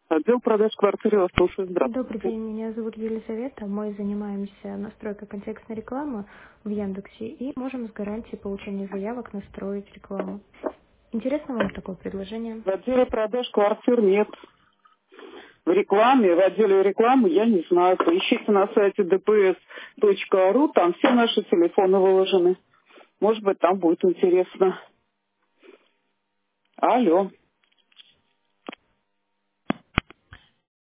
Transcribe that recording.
Отдел продаж квартиры вас слушаю. Добрый Здравствуйте. день, меня зовут Елизавета. Мы занимаемся настройкой контекстной рекламы в Яндексе и можем с гарантией получения заявок настроить рекламу. Интересно вам такое предложение? В отделе продаж квартир нет. В рекламе, в отделе рекламы я не знаю. Поищите на сайте dps.ru, там все наши телефоны выложены. Может быть, там будет интересно. Алло.